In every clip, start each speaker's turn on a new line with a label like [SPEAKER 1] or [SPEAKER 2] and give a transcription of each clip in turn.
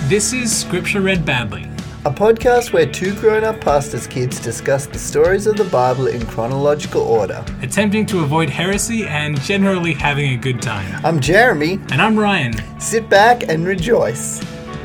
[SPEAKER 1] This is Scripture Read Badly,
[SPEAKER 2] a podcast where two grown-up pastors' kids discuss the stories of the Bible in chronological order.
[SPEAKER 1] attempting to avoid heresy and generally having a good time.
[SPEAKER 2] I'm Jeremy.
[SPEAKER 1] And I'm Ryan.
[SPEAKER 2] Sit back and rejoice.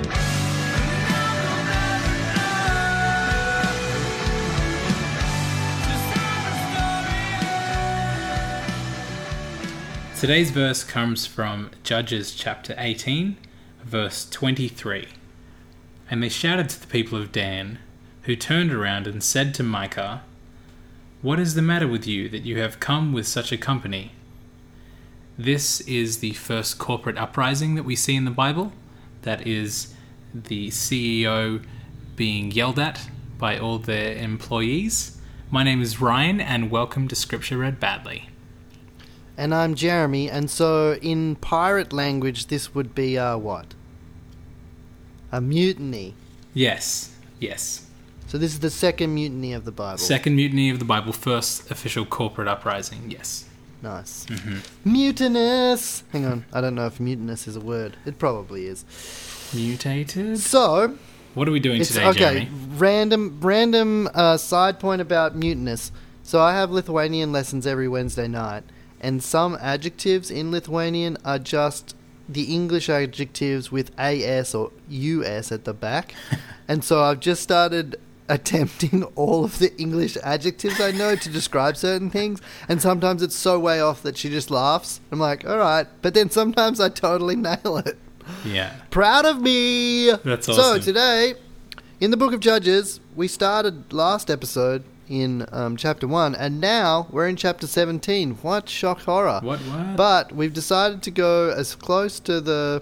[SPEAKER 1] Today's verse comes from Judges chapter 18, verse 23. And they shouted to the people of Dan, who turned around and said to Micah, "What is the matter with you that you have come with such a company?" This is the first corporate uprising that we see in the Bible. That is the CEO being yelled at by all their employees. My name is Ryan, and welcome to Scripture Read Badly.
[SPEAKER 2] And I'm Jeremy, and so in pirate language this would be what? A mutiny.
[SPEAKER 1] Yes.
[SPEAKER 2] So this is the second mutiny of the Bible.
[SPEAKER 1] Second mutiny of the Bible, first official corporate uprising, yes.
[SPEAKER 2] Nice.
[SPEAKER 1] Mm-hmm.
[SPEAKER 2] Mutinous! Hang on, I don't know if mutinous is a word. It probably is.
[SPEAKER 1] Mutated?
[SPEAKER 2] So,
[SPEAKER 1] What are we doing today,
[SPEAKER 2] okay,
[SPEAKER 1] Jeremy?
[SPEAKER 2] random side point about mutinous. So I have Lithuanian lessons every Wednesday night, and some adjectives in Lithuanian are just the English adjectives with AS or US at the back. And so I've just started attempting all of the English adjectives I know to describe certain things, and sometimes it's so way off that she just laughs. I'm like, alright, but then sometimes I totally nail it.
[SPEAKER 1] Yeah.
[SPEAKER 2] Proud of me!
[SPEAKER 1] That's
[SPEAKER 2] So
[SPEAKER 1] awesome.
[SPEAKER 2] today, in the book of Judges, we started last episode in chapter 1, and now we're in chapter 17. What shock horror.
[SPEAKER 1] What?
[SPEAKER 2] But we've decided to go as close to the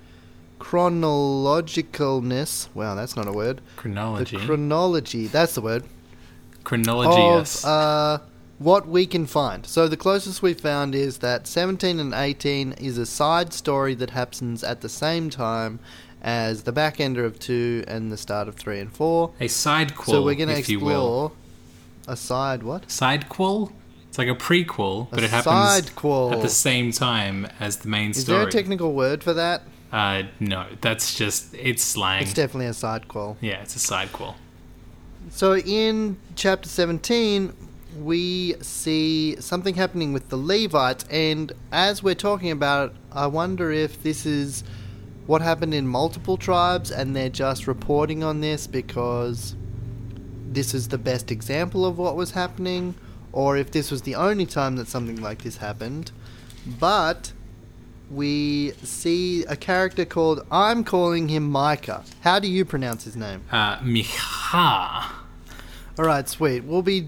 [SPEAKER 2] chronologicalness, wow, that's not a word.
[SPEAKER 1] Chronology.
[SPEAKER 2] The chronology, that's the word.
[SPEAKER 1] Chronology, yes.
[SPEAKER 2] Of what we can find. So the closest we found is that 17 and 18 is a side story that happens at the same time as the back ender of 2 and the start of 3 and 4.
[SPEAKER 1] A side quel,
[SPEAKER 2] So we're going to
[SPEAKER 1] if you will.
[SPEAKER 2] explore a side what?
[SPEAKER 1] Side quel? It's like a prequel, but
[SPEAKER 2] A
[SPEAKER 1] it happens
[SPEAKER 2] side quel.
[SPEAKER 1] at the same time as the main
[SPEAKER 2] Is
[SPEAKER 1] story.
[SPEAKER 2] there a technical word for that?
[SPEAKER 1] No, that's just, it's slang.
[SPEAKER 2] It's definitely a side quel.
[SPEAKER 1] Yeah, it's a side quel.
[SPEAKER 2] So in chapter 17, we see something happening with the Levites, and as we're talking about it, I wonder if this is what happened in multiple tribes and they're just reporting on this because this is the best example of what was happening, or if this was the only time that something like this happened. But we see a character called, I'm calling him Micah. How do you pronounce his name?
[SPEAKER 1] Micha.
[SPEAKER 2] Alright, sweet. We'll be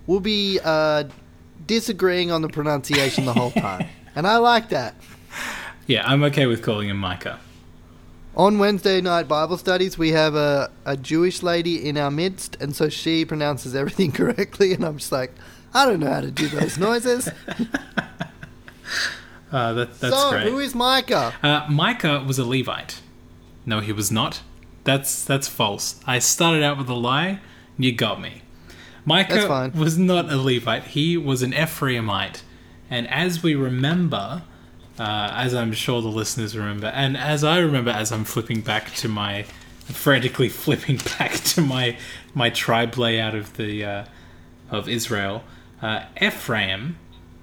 [SPEAKER 2] disagreeing on the pronunciation the whole time. And I like that.
[SPEAKER 1] Yeah, I'm okay with calling him Micah.
[SPEAKER 2] On Wednesday night Bible studies, we have a Jewish lady in our midst, and so she pronounces everything correctly, and I'm just like, I don't know how to do those noises.
[SPEAKER 1] That's
[SPEAKER 2] so,
[SPEAKER 1] great.
[SPEAKER 2] who is Micah?
[SPEAKER 1] Micah was a Levite. No, he was not. That's false. I started out with a lie. You got me.
[SPEAKER 2] That's
[SPEAKER 1] Micah
[SPEAKER 2] fine.
[SPEAKER 1] was not a Levite. He was an Ephraimite. And as we remember, as I'm sure the listeners remember, and as I remember as I'm frantically flipping back to my tribe layout of the of Israel, Ephraim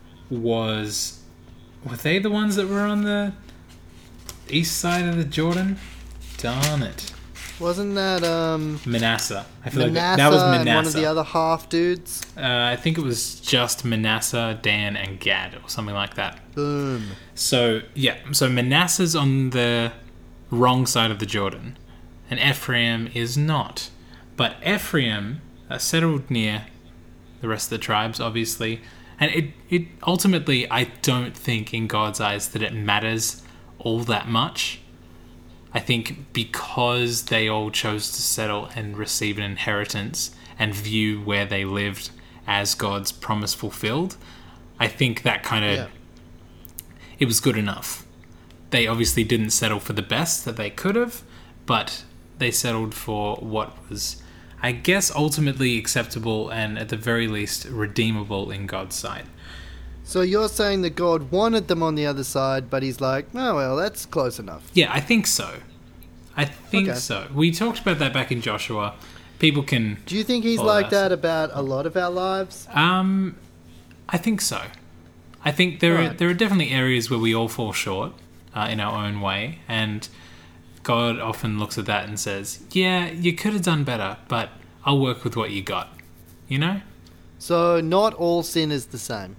[SPEAKER 1] were they the ones that were on the east side of the Jordan? Darn it.
[SPEAKER 2] Wasn't that
[SPEAKER 1] Manasseh. I feel
[SPEAKER 2] Manasseh,
[SPEAKER 1] like that was Manasseh.
[SPEAKER 2] and one of the other half dudes?
[SPEAKER 1] I think it was just Manasseh, Dan, and Gad, or something like that.
[SPEAKER 2] Boom.
[SPEAKER 1] So Manasseh's on the wrong side of the Jordan, and Ephraim is not. But Ephraim settled near the rest of the tribes, obviously, and it ultimately, I don't think in God's eyes that it matters all that much. I think because they all chose to settle and receive an inheritance and view where they lived as God's promise fulfilled, I think that kind of... It was good enough. They obviously didn't settle for the best that they could have, but they settled for what was, I guess, ultimately acceptable and at the very least redeemable in God's sight.
[SPEAKER 2] So you're saying that God wanted them on the other side, but he's like, oh, well, that's close enough.
[SPEAKER 1] Yeah, I think so. I think
[SPEAKER 2] Okay.
[SPEAKER 1] so. We talked about that back in Joshua. People can...
[SPEAKER 2] Do you think he's
[SPEAKER 1] Follow
[SPEAKER 2] like
[SPEAKER 1] us.
[SPEAKER 2] that about a lot of our lives?
[SPEAKER 1] I think so. I think there
[SPEAKER 2] Right.
[SPEAKER 1] are definitely areas where we all fall short in our own way, and God often looks at that and says, "Yeah, you could have done better, but I'll work with what you got." You know?
[SPEAKER 2] So not all sin is the same.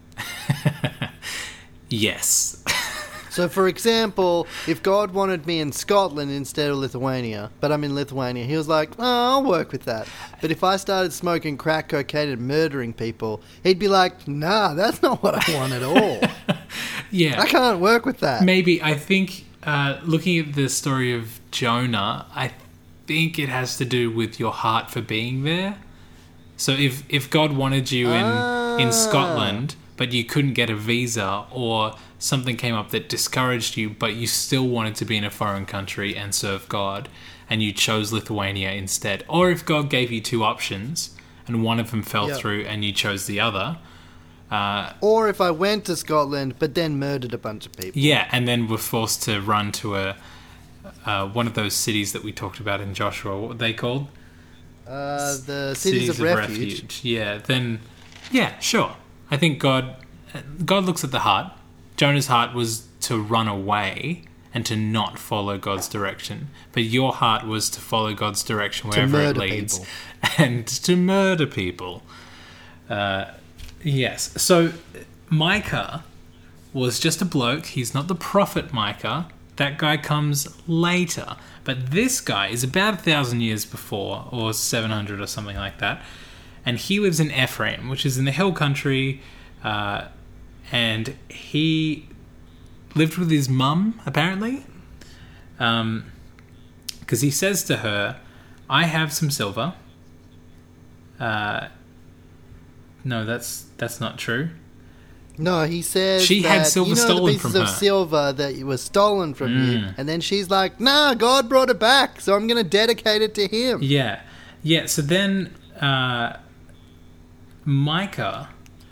[SPEAKER 1] Yes.
[SPEAKER 2] So, for example, if God wanted me in Scotland instead of Lithuania, but I'm in Lithuania, he was like, oh, I'll work with that. But if I started smoking crack cocaine and murdering people, he'd be like, nah, that's not what I want at all.
[SPEAKER 1] Yeah.
[SPEAKER 2] I can't work with that.
[SPEAKER 1] Maybe. I think looking at the story of Jonah, I think it has to do with your heart for being there. So if God wanted you in Scotland, but you couldn't get a visa, or something came up that discouraged you, but you still wanted to be in a foreign country and serve God, and you chose Lithuania instead, or if God gave you two options and one of them fell
[SPEAKER 2] Yep.
[SPEAKER 1] through and you chose the other,
[SPEAKER 2] Or if I went to Scotland but then murdered a bunch of people.
[SPEAKER 1] yeah, and then were forced to run to a one of those cities that we talked about in Joshua. What were they called?
[SPEAKER 2] The cities of refuge.
[SPEAKER 1] Yeah, then, yeah, sure. I think God looks at the heart. Jonah's heart was to run away and to not follow God's direction. But your heart was to follow God's direction wherever it
[SPEAKER 2] murder
[SPEAKER 1] leads.
[SPEAKER 2] people.
[SPEAKER 1] And to murder people. Yes. So Micah was just a bloke. He's not the prophet Micah. That guy comes later. But this guy is about 1,000 years before, or 700 or something like that. And he lives in Ephraim, which is in the hill country. And he lived with his mum, apparently. Because he says to her, I have some silver. No, that's not true.
[SPEAKER 2] No, he says
[SPEAKER 1] She had
[SPEAKER 2] that,
[SPEAKER 1] silver
[SPEAKER 2] you know,
[SPEAKER 1] stolen
[SPEAKER 2] the pieces
[SPEAKER 1] from
[SPEAKER 2] of
[SPEAKER 1] her.
[SPEAKER 2] silver that was stolen from you, and then she's like, "Nah, God brought it back, so I'm going to dedicate it to Him."
[SPEAKER 1] Yeah. So then Micah.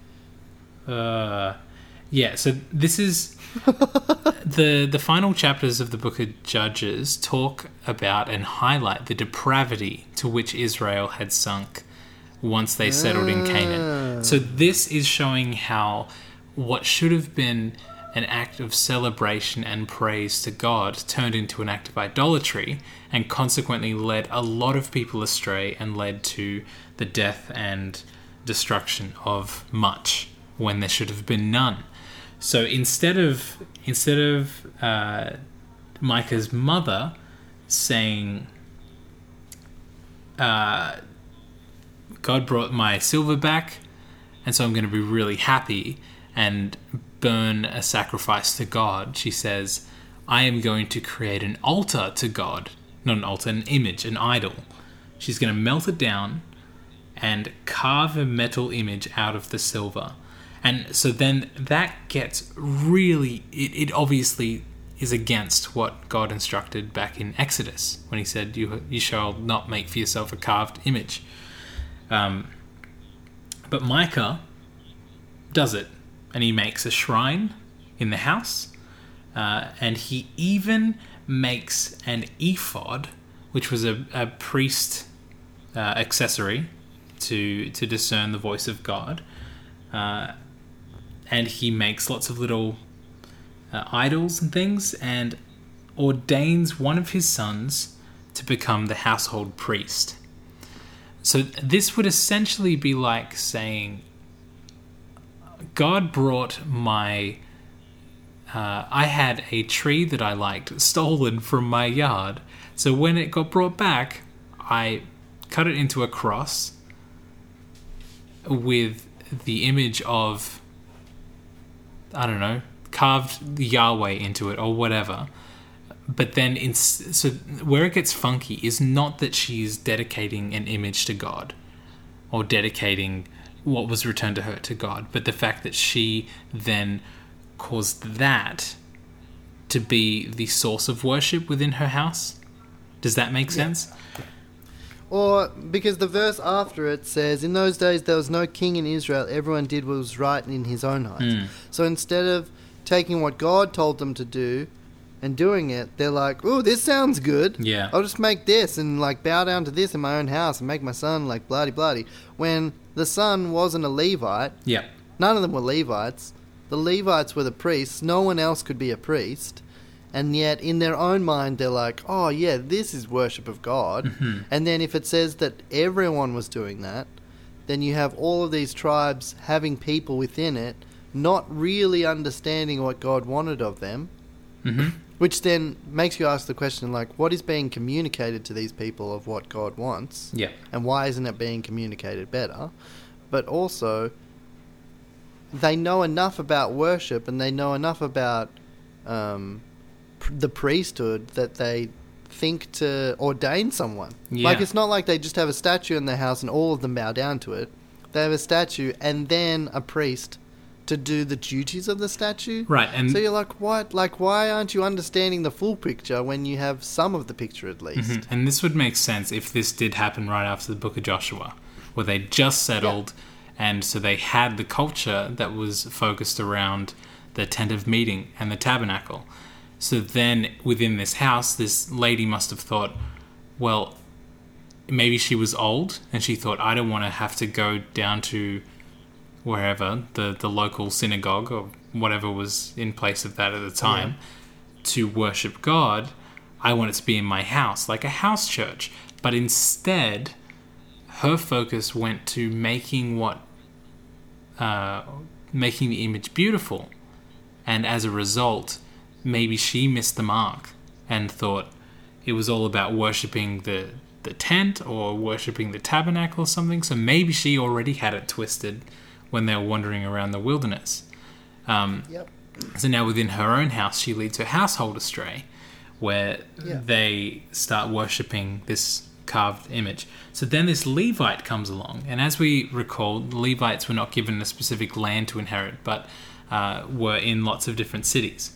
[SPEAKER 1] So this is the final chapters of the book of Judges talk about and highlight the depravity to which Israel had sunk once they settled in Canaan. So this is showing how what should have been an act of celebration and praise to God turned into an act of idolatry, and consequently led a lot of people astray and led to the death and destruction of much when there should have been none. So instead of Micah's mother saying, God brought my silver back, and so I'm going to be really happy and burn a sacrifice to God, she says, I am going to create an altar to God. Not an altar, an image, an idol. She's going to melt it down and carve a metal image out of the silver. And so then that gets really... It obviously is against what God instructed back in Exodus, when he said, you shall not make for yourself a carved image. But Micah does it, and he makes a shrine in the house, and he even makes an ephod, which was a priest accessory to discern the voice of God, and he makes lots of little idols and things, and ordains one of his sons to become the household priest. So this would essentially be like saying, God brought my... I had a tree that I liked stolen from my yard. So when it got brought back, I cut it into a cross with the image of, I don't know, carved Yahweh into it or whatever. But then, so where it gets funky is not that she's dedicating an image to God or dedicating what was returned to her to God, but the fact that she then caused that to be the source of worship within her house. Does that make sense?
[SPEAKER 2] Or, because the verse after it says, in those days there was no king in Israel, everyone did what was right in his own eyes. So instead of taking what God told them to do and doing it, they're like, "Oh, this sounds good.
[SPEAKER 1] Yeah.
[SPEAKER 2] I'll just make this and like bow down to this in my own house and make my son like bloody bloody." When the son wasn't a Levite,
[SPEAKER 1] Yeah.
[SPEAKER 2] none of them were Levites. The Levites were the priests. No one else could be a priest. And yet, in their own mind, they're like, "Oh yeah, this is worship of God."
[SPEAKER 1] Mm-hmm.
[SPEAKER 2] And then if it says that everyone was doing that, then you have all of these tribes having people within it not really understanding what God wanted of them.
[SPEAKER 1] Mm-hmm.
[SPEAKER 2] Which then makes you ask the question, like, what is being communicated to these people of what God wants?
[SPEAKER 1] Yeah.
[SPEAKER 2] And why isn't it being communicated better? But also, they know enough about worship and they know enough about the priesthood that they think to ordain someone.
[SPEAKER 1] Yeah.
[SPEAKER 2] Like, it's not like they just have a statue in their house and all of them bow down to it. They have a statue and then a priest to do the duties of the statue.
[SPEAKER 1] Right, and
[SPEAKER 2] so you're like, what? Like, why aren't you understanding the full picture when you have some of the picture at least?
[SPEAKER 1] Mhm. And this would make sense if this did happen right after the Book of Joshua, where they just settled, and so they had the culture that was focused around the tent of meeting and the tabernacle. So then within this house, this lady must have thought, well, maybe she was old, and she thought, I don't want to have to go down to wherever, the local synagogue or whatever was in place of that at the time, to worship God. I want it to be in my house, like a house church. But instead, her focus went to making the image beautiful. And as a result, maybe she missed the mark and thought it was all about worshipping the tent or worshipping the tabernacle or something. So maybe she already had it twisted when they were wandering around the wilderness. So now within her own house, she leads her household astray, where they start worshipping this carved image. So then this Levite comes along, and as we recall, the Levites were not given a specific land to inherit, but were in lots of different cities.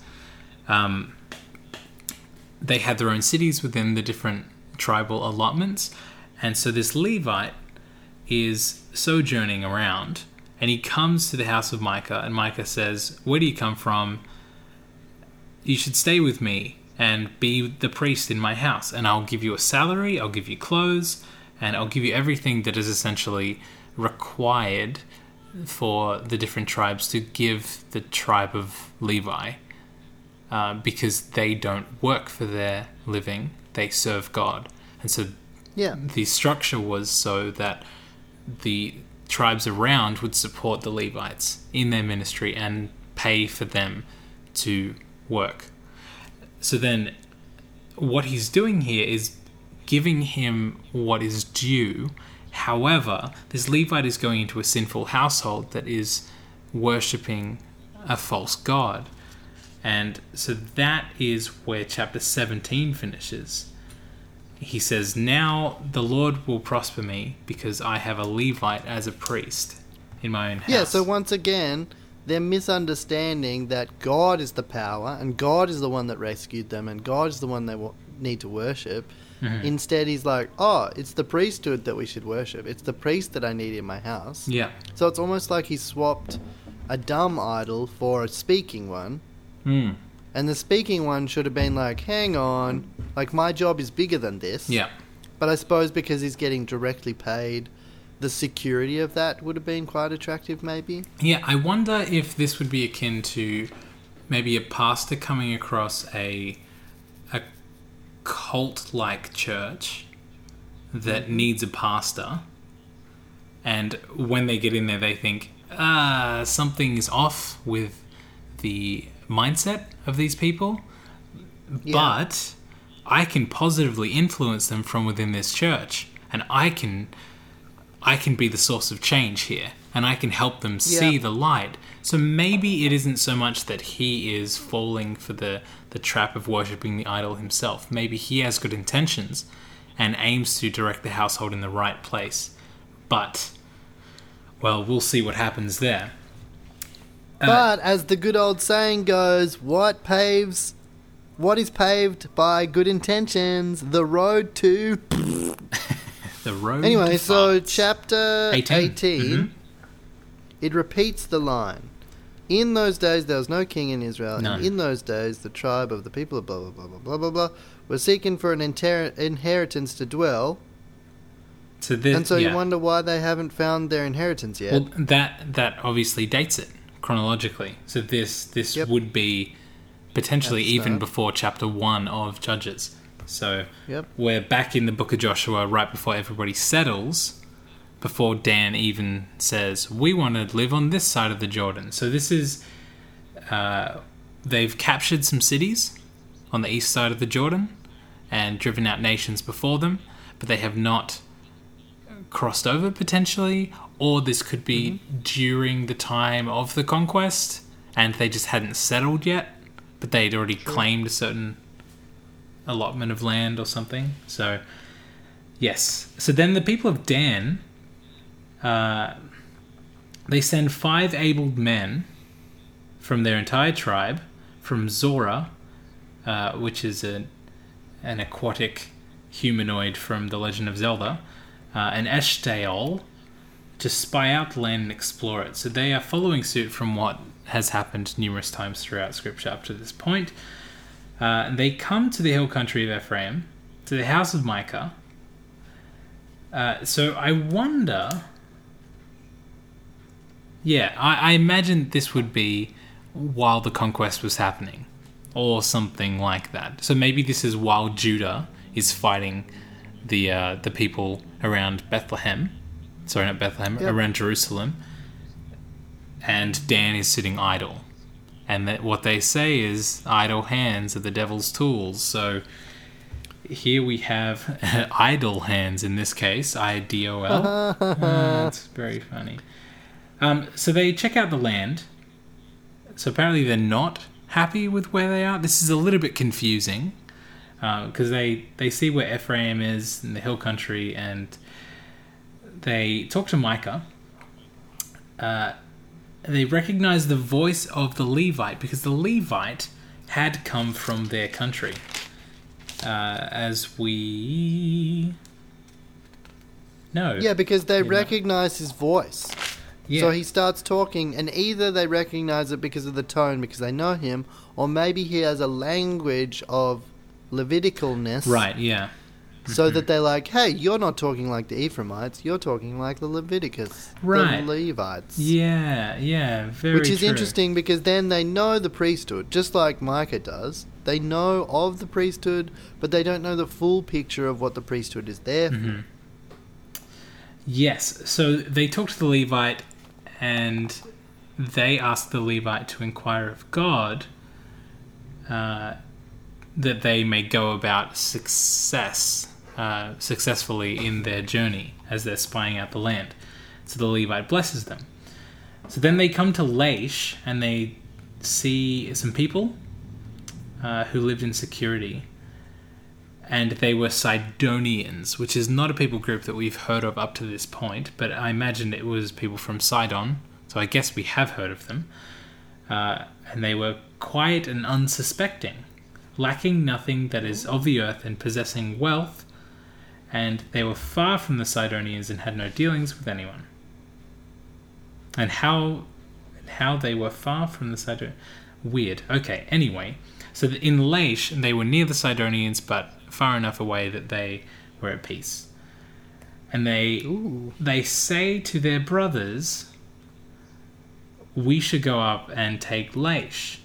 [SPEAKER 1] They had their own cities within the different tribal allotments, and so this Levite is sojourning around, and he comes to the house of Micah, and Micah says, where do you come from? You should stay with me and be the priest in my house, and I'll give you a salary, I'll give you clothes, and I'll give you everything that is essentially required for the different tribes to give the tribe of Levi, because they don't work for their living, they serve God. And so the structure was so that the tribes around would support the Levites in their ministry and pay for them to work. So then what he's doing here is giving him what is due. However, this Levite is going into a sinful household that is worshipping a false god. And so that is where chapter 17 finishes. He says, now the Lord will prosper me because I have a Levite as a priest in my own house.
[SPEAKER 2] Yeah, so once again, they're misunderstanding that God is the power and God is the one that rescued them and God is the one they need to worship. Mm-hmm. Instead, he's like, oh, it's the priesthood that we should worship. It's the priest that I need in my house.
[SPEAKER 1] Yeah.
[SPEAKER 2] So it's almost like he swapped a dumb idol for a speaking one.
[SPEAKER 1] Mm.
[SPEAKER 2] And the speaking one should have been like, hang on, like my job is bigger than this.
[SPEAKER 1] Yeah.
[SPEAKER 2] But I suppose because he's getting directly paid, the security of that would have been quite attractive maybe.
[SPEAKER 1] Yeah, I wonder if this would be akin to maybe a pastor coming across a cult-like church that needs a pastor, and when they get in there they think, something is off with the mindset of these people, but I can positively influence them from within this church, and I can be the source of change here, and I can help them see the light. So maybe it isn't so much that he is falling for the trap of worshipping the idol himself. Maybe he has good intentions and aims to direct the household in the right place. But, well, we'll see what happens there.
[SPEAKER 2] But as the good old saying goes, what is paved by good intentions? The road to...
[SPEAKER 1] The road
[SPEAKER 2] Anyway,
[SPEAKER 1] to
[SPEAKER 2] so
[SPEAKER 1] farts.
[SPEAKER 2] chapter 18
[SPEAKER 1] Mm-hmm.
[SPEAKER 2] it repeats the line. In those days, there was no king in Israel.
[SPEAKER 1] None.
[SPEAKER 2] And in those days, the tribe of the people of blah, blah, blah, blah, blah, blah, blah, were seeking for an inheritance to dwell.
[SPEAKER 1] So this,
[SPEAKER 2] And so
[SPEAKER 1] yeah.
[SPEAKER 2] you wonder why they haven't found their inheritance yet.
[SPEAKER 1] Well, that obviously dates it chronologically. So this
[SPEAKER 2] Yep.
[SPEAKER 1] would be potentially
[SPEAKER 2] At the
[SPEAKER 1] even
[SPEAKER 2] start.
[SPEAKER 1] before chapter 1 of Judges. So
[SPEAKER 2] Yep.
[SPEAKER 1] we're back in the book of Joshua right before everybody settles, before Dan even says, we want to live on this side of the Jordan. So this is... they've captured some cities on the east side of the Jordan and driven out nations before them, but they have not crossed over potentially, or this could be during the time of the conquest and they just hadn't settled yet, but they'd already claimed a certain allotment of land or something. So yes, so then the people of Dan, they send 5 able men from their entire tribe, from Zora, which is an aquatic humanoid from The Legend of Zelda, and Eshtaol, to spy out the land and explore it. So they are following suit from what has happened numerous times throughout Scripture up to this point. They come to the hill country of Ephraim, to the house of Micah. So I wonder... Yeah, I imagine this would be while the conquest was happening, or something like that. So maybe this is while Judah is fighting the people around Bethlehem. Sorry, not Bethlehem,
[SPEAKER 2] Yep.
[SPEAKER 1] around Jerusalem. And Dan is sitting idle. And that what they say is, idle hands are the devil's tools. So here we have idle hands in this case, I-D-O-L. That's very funny. So they check out the land. So apparently they're not happy with where they are. This is a little bit confusing because they see where Ephraim is in the hill country, and they talk to Micah. They recognize the voice of the Levite because the Levite had come from their country. As we know.
[SPEAKER 2] Yeah, because they
[SPEAKER 1] You know.
[SPEAKER 2] recognize his voice.
[SPEAKER 1] Yeah.
[SPEAKER 2] So he starts talking, and either they recognize it because of the tone, because they know him, or maybe he has a language of Leviticalness.
[SPEAKER 1] Right, yeah.
[SPEAKER 2] So that they're like, hey, you're not talking like the Ephraimites, you're talking like the Leviticus,
[SPEAKER 1] Right.
[SPEAKER 2] the Levites.
[SPEAKER 1] Yeah, very
[SPEAKER 2] Which is
[SPEAKER 1] true.
[SPEAKER 2] interesting because then they know the priesthood, just like Micah does. They know of the priesthood, but they don't know the full picture of what the priesthood is there for.
[SPEAKER 1] Yes, so they talk to the Levite, and they ask the Levite to inquire of God that they may go about successfully in their journey as they're spying out the land. So the Levite blesses them. So then they come to Laish, and they see some people who lived in security. And they were Sidonians, which is not a people group that we've heard of up to this point, but I imagine it was people from Sidon, so I guess we have heard of them. And they were quiet and unsuspecting, lacking nothing that is of the earth and possessing wealth, and they were far from the Sidonians and had no dealings with anyone. And how they were far from the Sidonians... Weird. Okay, anyway. So in Laish, they were near the Sidonians, but far enough away that they were at peace. And they say to their brothers, we should go up and take Laish.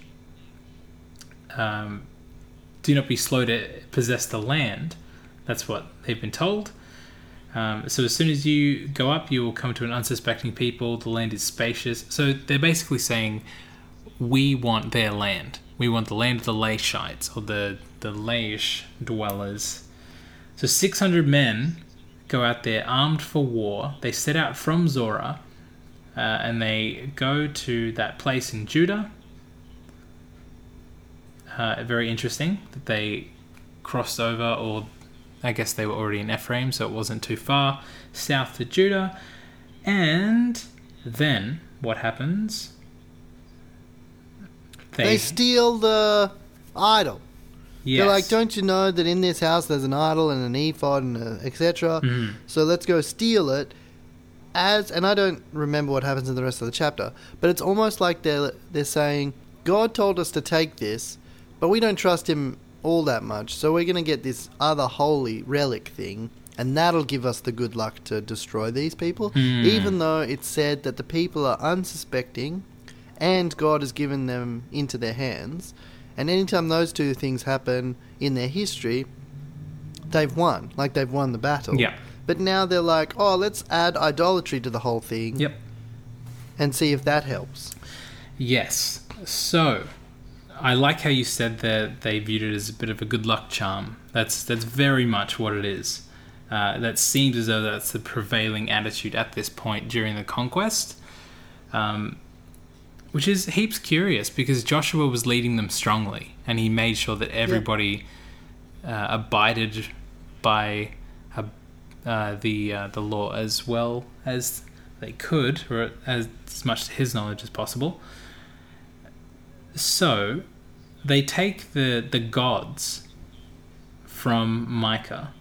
[SPEAKER 1] Do not be slow to possess the land. That's what they've been told. So as soon as you go up, you will come to an unsuspecting people. The land is spacious. So they're basically saying, we want their land. We want the land of the Laishites, or the Laish dwellers. So 600 men go out there armed for war. They set out from Zorah, and they go to that place in Judah. Very interesting that they crossed over, or I guess they were already in Ephraim, so it wasn't too far south to Judah. And then what happens?
[SPEAKER 2] They steal the idol.
[SPEAKER 1] Yes.
[SPEAKER 2] They're like, don't you know that in this house there's an idol and an ephod and etc. So let's go steal it. and I don't remember what happens in the rest of the chapter, but it's almost like they're saying, God told us to take this, but we don't trust him all that much, so we're going to get this other holy relic thing, and that'll give us the good luck to destroy these people, even though it's said that the people are unsuspecting and God has given them into their hands. And anytime those two things happen in their history, they've won. Like, they've won the battle.
[SPEAKER 1] Yeah.
[SPEAKER 2] But now they're like, oh, let's add idolatry to the whole thing.
[SPEAKER 1] Yep.
[SPEAKER 2] And see if that helps.
[SPEAKER 1] Yes. So, I like how you said that they viewed it as a bit of a good luck charm. That's very much what it is. That seems as though that's the prevailing attitude at this point during the conquest. Which is heaps curious, because Joshua was leading them strongly, and he made sure that everybody abided by the law as well as they could, or as much to his knowledge as possible. So they take the gods from Micah,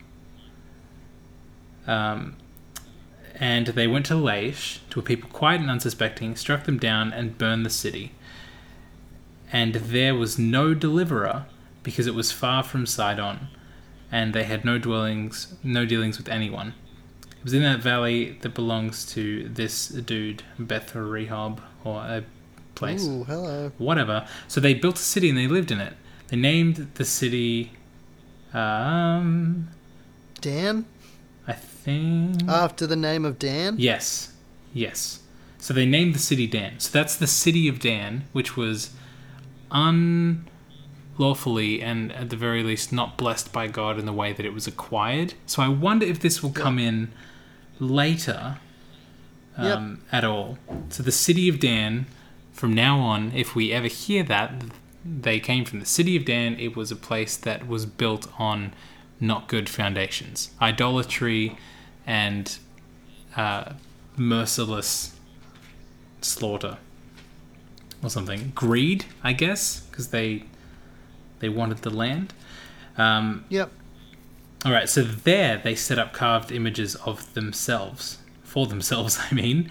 [SPEAKER 1] and they went to Laish, to a people quiet and unsuspecting, struck them down and burned the city. And there was no deliverer, because it was far from Sidon, and they had no dealings with anyone. It was in that valley that belongs to this dude, Beth Rehob, or a place.
[SPEAKER 2] Ooh, hello.
[SPEAKER 1] Whatever. So they built a city and they lived in it. They named the city...
[SPEAKER 2] Dan?
[SPEAKER 1] I think...
[SPEAKER 2] After the name of Dan?
[SPEAKER 1] Yes. So they named the city Dan. So that's the city of Dan, which was unlawfully and at the very least not blessed by God in the way that it was acquired. So I wonder if this will come in later at all. So the city of Dan, from now on, if we ever hear that, they came from the city of Dan. It was a place that was built on not good foundations. Idolatry and merciless slaughter or something. Greed, I guess, because they wanted the land.
[SPEAKER 2] Yep.
[SPEAKER 1] All right, so there they set up carved images of themselves. For themselves, I mean.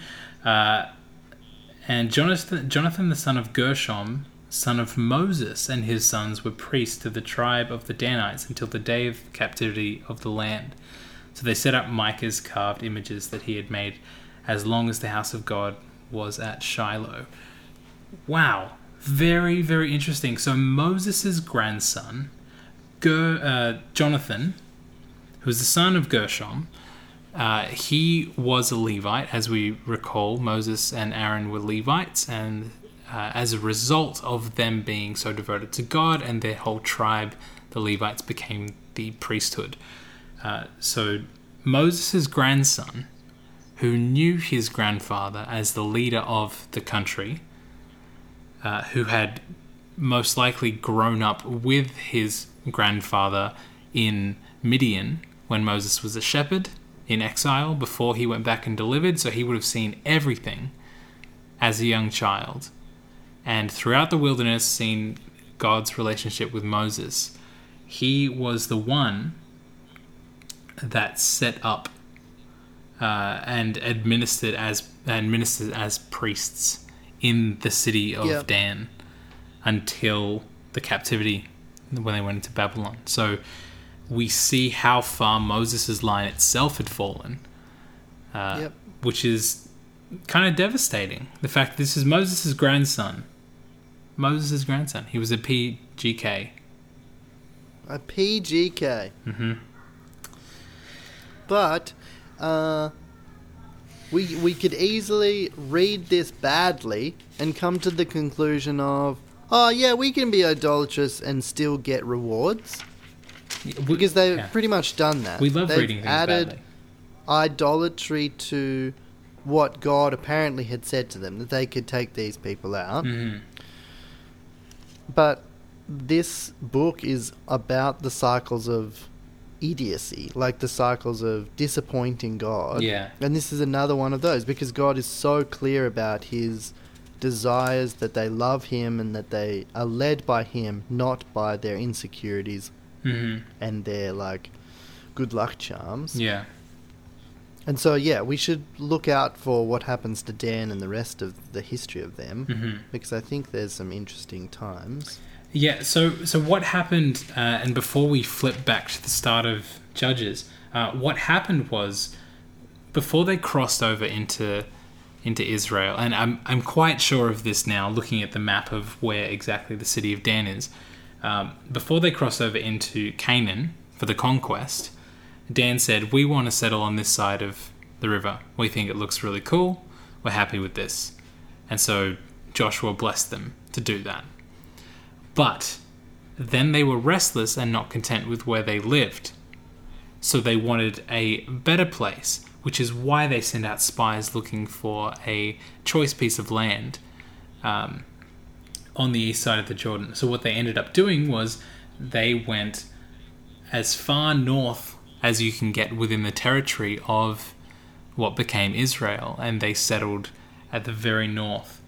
[SPEAKER 1] And Jonathan, the son of Gershom, son of Moses, and his sons were priests to the tribe of the Danites until the day of the captivity of the land. So they set up Micah's carved images that he had made as long as the house of God was at Shiloh. Wow. Very, very interesting. So Moses' grandson, Jonathan, who was the son of Gershom, he was a Levite. As we recall, Moses and Aaron were Levites, and as a result of them being so devoted to God and their whole tribe, the Levites became the priesthood. So Moses' grandson, who knew his grandfather as the leader of the country, who had most likely grown up with his grandfather in Midian when Moses was a shepherd in exile before he went back and delivered, so he would have seen everything as a young child, and throughout the wilderness seen God's relationship with Moses. He was the one that set up and administered as priests in the city of Dan until the captivity when they went into Babylon. So we see how far Moses' line itself had fallen, which is kind of devastating. The fact that this is Moses' grandson. Moses' grandson. He was a PGK.
[SPEAKER 2] A PGK.
[SPEAKER 1] Mm-hmm.
[SPEAKER 2] But we could easily read this badly and come to the conclusion of, oh yeah, we can be idolatrous and still get rewards. Because they've pretty much done that.
[SPEAKER 1] We love
[SPEAKER 2] They've
[SPEAKER 1] reading things
[SPEAKER 2] added
[SPEAKER 1] badly.
[SPEAKER 2] Idolatry to what God apparently had said to them, that they could take these people out.
[SPEAKER 1] Mm-hmm.
[SPEAKER 2] But this book is about the cycles of idiocy, like the cycles of disappointing God.
[SPEAKER 1] Yeah.
[SPEAKER 2] And this is another one of those, because God is so clear about his desires, that they love him and that they are led by him, not by their insecurities
[SPEAKER 1] Mm-hmm.
[SPEAKER 2] and their, like, good luck charms.
[SPEAKER 1] Yeah.
[SPEAKER 2] And so, yeah, we should look out for what happens to Dan and the rest of the history of them, because I think there's some interesting times.
[SPEAKER 1] Yeah, so what happened, and before we flip back to the start of Judges, what happened was, before they crossed over into Israel, and I'm quite sure of this now, looking at the map of where exactly the city of Dan is, before they crossed over into Canaan for the conquest, Dan said, we want to settle on this side of the river. We think it looks really cool. We're happy with this. And so Joshua blessed them to do that. But then they were restless and not content with where they lived. So they wanted a better place, which is why they sent out spies looking for a choice piece of land on the east side of the Jordan. So what they ended up doing was they went as far north as you can get within the territory of what became Israel, and they settled at the very north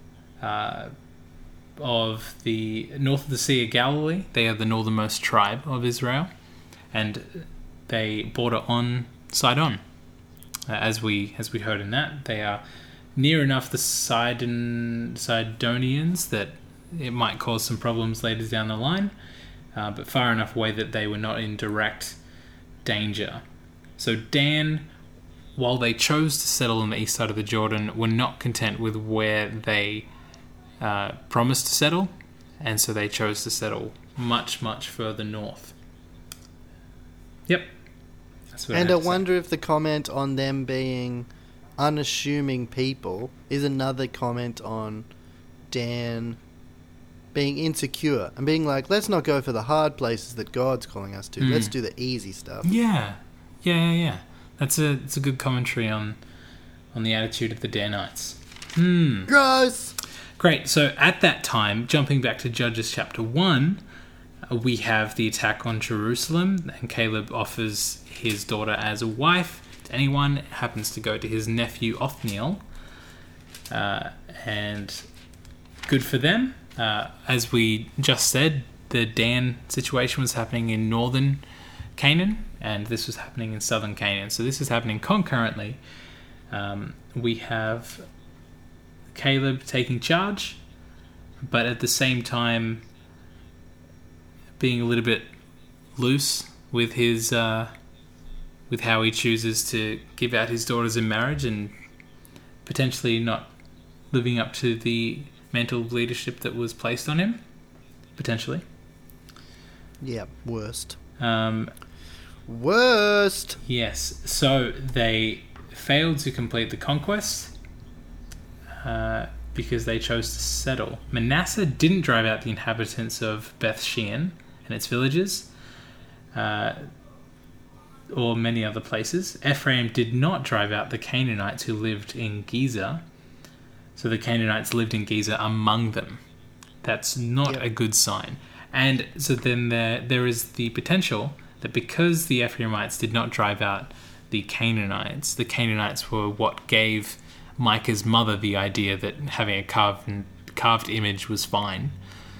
[SPEAKER 1] of the Sea of Galilee. They are the northernmost tribe of Israel, and they border on Sidon. As we heard in that, they are near enough the Sidonians that it might cause some problems later down the line, but far enough away that they were not in direct danger. So Dan, while they chose to settle on the east side of the Jordan, were not content with where they promised to settle, and so they chose to settle much, much further north. Yep. That's what
[SPEAKER 2] And
[SPEAKER 1] I
[SPEAKER 2] I wonder if the comment on them being unassuming people is another comment on Dan being insecure and being like, let's not go for the hard places that God's calling us to. Let's do the easy stuff.
[SPEAKER 1] Yeah. It's a good commentary on the attitude of the Danites.
[SPEAKER 2] Gross!
[SPEAKER 1] Great. So at that time, jumping back to Judges chapter 1, we have the attack on Jerusalem, and Caleb offers his daughter as a wife to anyone. It happens to go to his nephew Othniel, and good for them. As we just said, the Dan situation was happening in northern Canaan, and this was happening in southern Canaan. So this is happening concurrently. We have Caleb taking charge, but at the same time being a little bit loose with his with how he chooses to give out his daughters in marriage, and potentially not living up to the mental leadership that was placed on him, potentially.
[SPEAKER 2] Yeah, worst.
[SPEAKER 1] Worst! Yes, so they failed to complete the conquest because they chose to settle. Manasseh didn't drive out the inhabitants of Beth Shean and its villages, or many other places. Ephraim did not drive out the Canaanites who lived in Gezer. So the Canaanites lived in Gezer among them. That's not a good sign. And so then there is the potential that because the Ephraimites did not drive out the Canaanites were what gave Micah's mother the idea that having a carved image was fine.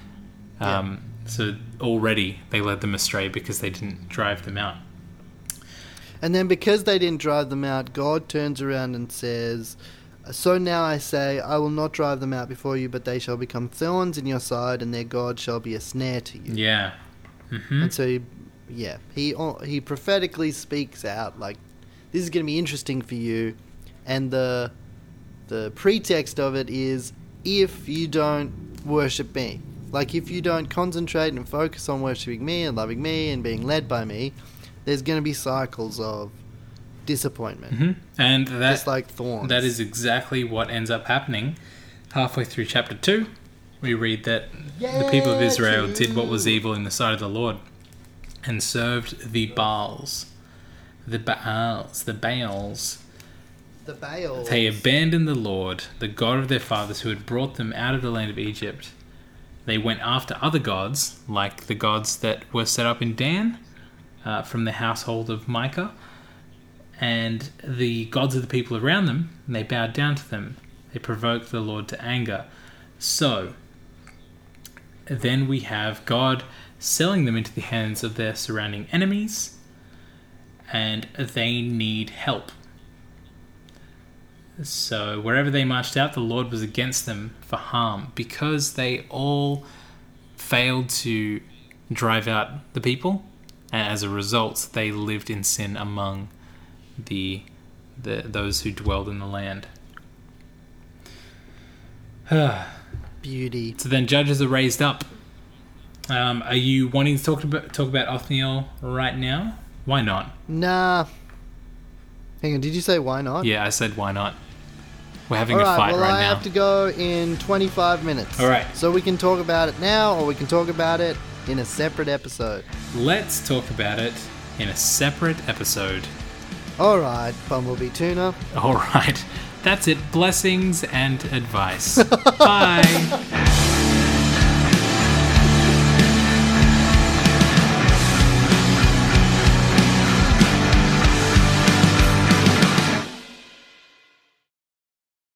[SPEAKER 1] So already they led them astray because they didn't drive them out.
[SPEAKER 2] And then because they didn't drive them out, God turns around and says, so now I say, I will not drive them out before you, but they shall become thorns in your side, and their God shall be a snare to you.
[SPEAKER 1] Yeah. Mm-hmm.
[SPEAKER 2] And so, he prophetically speaks out, like, this is going to be interesting for you. And the pretext of it is, if you don't worship me, like if you don't concentrate and focus on worshiping me and loving me and being led by me, there's going to be cycles of disappointment.
[SPEAKER 1] Mm-hmm. And that,
[SPEAKER 2] just like thorns.
[SPEAKER 1] That is exactly what ends up happening. Halfway through chapter 2, we read that the people of Israel did what was evil in the sight of the Lord and served the Baals. The Baals. They abandoned the Lord, the God of their fathers, who had brought them out of the land of Egypt. They went after other gods, like the gods that were set up in Dan, from the household of Micah, and the gods of the people around them, and they bowed down to them. They provoked the Lord to anger. So, then we have God selling them into the hands of their surrounding enemies, and they need help. So wherever they marched out, the Lord was against them for harm, because they all failed to drive out the people, and as a result, they lived in sin among those who dwelled in the land.
[SPEAKER 2] Beauty.
[SPEAKER 1] So then judges are raised up. Are you wanting to talk about Othniel right now? Why not?
[SPEAKER 2] Nah. Hang on, did you say why not?
[SPEAKER 1] Yeah, I said why not. We're having
[SPEAKER 2] Alright,
[SPEAKER 1] a fight
[SPEAKER 2] well,
[SPEAKER 1] right
[SPEAKER 2] I
[SPEAKER 1] now.
[SPEAKER 2] have to go in 25 minutes.
[SPEAKER 1] Alright.
[SPEAKER 2] So we can talk about it now, or we can talk about it in a separate episode.
[SPEAKER 1] Let's talk about it in a separate episode.
[SPEAKER 2] Alright, Bumblebee Tuna.
[SPEAKER 1] Alright, that's it. Blessings and advice. Bye.